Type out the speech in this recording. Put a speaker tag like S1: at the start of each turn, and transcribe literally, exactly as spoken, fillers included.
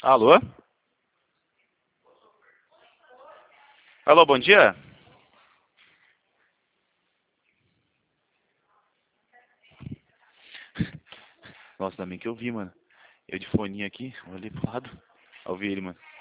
S1: Alô? Alô, bom dia? Nossa, ainda bem que eu vi, mano. Eu de foninho aqui, olhei pro lado. Eu vi ele, mano.